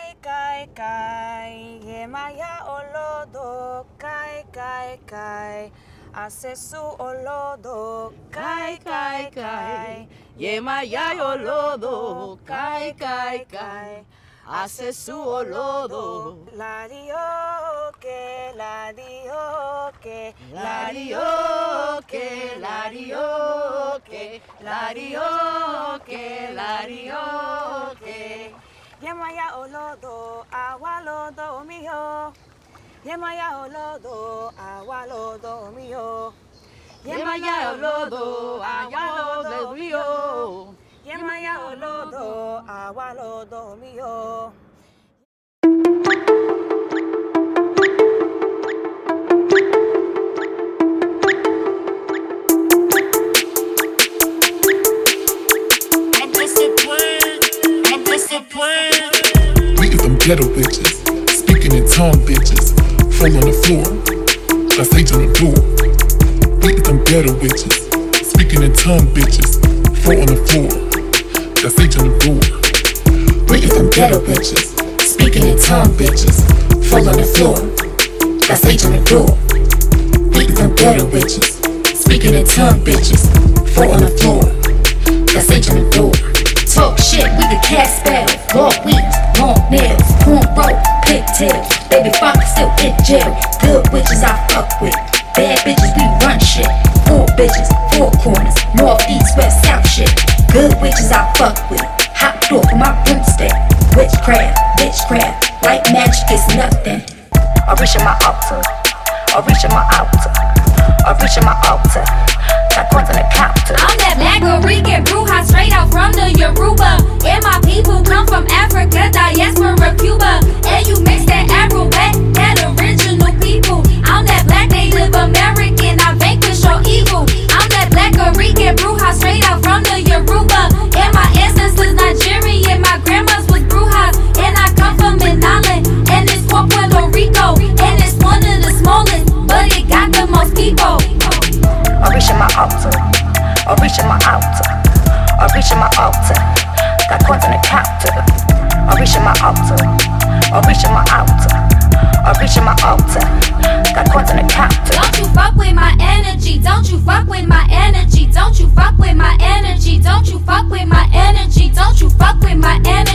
kai kai, Yemaya olodo, kai kai kai, Asesu olodo, kai kai kai, Yemaya olodo, kai kai kai, Asesu olodo, Ladioke, ladioke, ladioke, ladioke, ladioke, ladioke. Yemaya olodo, awalodo miyo. Yemaya olodo, awalodo miyo. Yemaya olodo, awalodo miyo. Yemaya olodo, awalodo miyo. We get them ghetto bitches, speaking in tongue bitches, fall on the floor, got sage on the door. We get them ghetto bitches, speaking in tongue bitches, fall on the floor, got sage on the door. We get them ghetto bitches, speaking in tongue bitches, fall on the floor, got sage on the door. We get them ghetto bitches, speaking in tongue bitches, fall on the floor, got sage on the door. Talk shit, we the cat spell. Long weeds, long nails, cornrow, pigtails. Baby father still in jail. Good witches I fuck with. Bad bitches we run shit. Four bitches, four corners. North, east, west, south shit. Good witches I fuck with. Hot door for my broomstick. Witchcraft, bitchcraft. White magic is nothing. I reach in my altar. I reach in my altar. I reach in my altar. Got coins on the counter. I'm that black Rican bruja straight out from the Yoruba. And my people come from Africa, diaspora, Cuba. And you mix that Afro-Wet, that original people. I'm that black Native American, I vanquish your evil. I'm that black Rican bruja straight out from the Yoruba. And my ancestors Nigerian, my grandma's was brujas. And I come from an island, and it's called Puerto Rico. And it's one of the smallest, but it got the most people. I reach in my altar. I reach in my altar. I reach in my altar. Got coins on the counter. I reach in my altar. I reach in my altar. I reach in my altar. Got coins on the counter. Don't you fuck with my energy. Don't you fuck with my energy. Don't you fuck with my energy. Don't you fuck with my energy. Don't you fuck with my energy.